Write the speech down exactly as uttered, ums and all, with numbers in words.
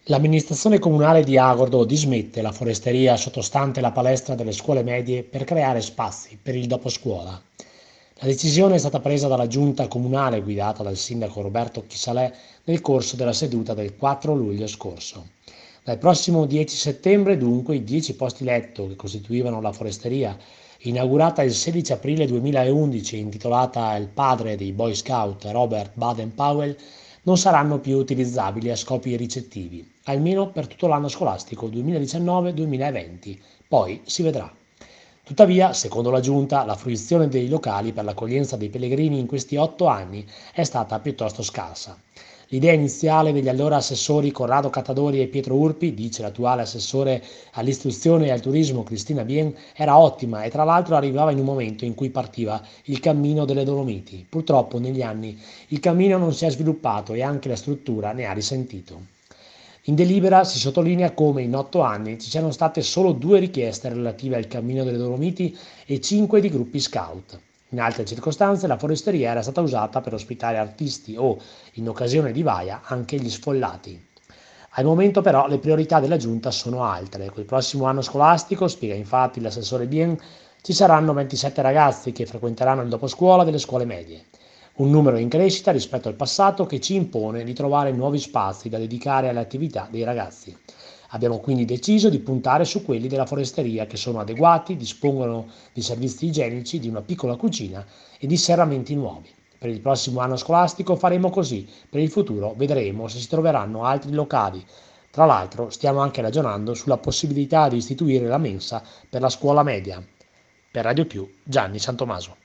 L'amministrazione comunale di Agordo dismette la foresteria sottostante la palestra delle scuole medie per creare spazi per il doposcuola. La decisione è stata presa dalla giunta comunale guidata dal sindaco Roberto Chisalè nel corso della seduta del quattro luglio scorso. Dal prossimo dieci settembre, dunque, i dieci posti letto che costituivano la foresteria, inaugurata il sedici aprile duemilaundici e intitolata Il padre dei Boy Scout Robert Baden-Powell, non saranno più utilizzabili a scopi ricettivi, almeno per tutto l'anno scolastico duemiladiciannove duemilaventi. Poi si vedrà. Tuttavia, secondo la Giunta, la fruizione dei locali per l'accoglienza dei pellegrini in questi otto anni è stata piuttosto scarsa. L'idea iniziale degli allora assessori Corrado Catadori e Pietro Urpi, dice l'attuale assessore all'istruzione e al turismo Cristina Bien, era ottima e tra l'altro arrivava in un momento in cui partiva il cammino delle Dolomiti. Purtroppo negli anni il cammino non si è sviluppato e anche la struttura ne ha risentito. In delibera si sottolinea come in otto anni ci siano state solo due richieste relative al cammino delle Dolomiti e cinque di gruppi scout. In altre circostanze la foresteria era stata usata per ospitare artisti o, in occasione di Vaia, anche gli sfollati. Al momento però le priorità della Giunta sono altre. Col prossimo anno scolastico, spiega infatti l'assessore Bien, ci saranno ventisette ragazzi che frequenteranno il doposcuola delle scuole medie. Un numero in crescita rispetto al passato che ci impone di trovare nuovi spazi da dedicare alle attività dei ragazzi. Abbiamo quindi deciso di puntare su quelli della foresteria che sono adeguati, dispongono di servizi igienici, di una piccola cucina e di serramenti nuovi. Per il prossimo anno scolastico faremo così, per il futuro vedremo se si troveranno altri locali. Tra l'altro stiamo anche ragionando sulla possibilità di istituire la mensa per la scuola media. Per Radio Più, Gianni Santomaso.